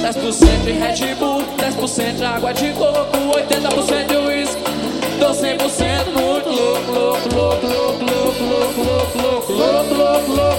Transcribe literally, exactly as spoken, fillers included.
dez por cento de Red Bull, dez por cento de água de coco, oitenta por cento de whisky, tô cem por cento muito louco, louco, louco, louco, louco, louco, louco, louco, louco, louco, louco.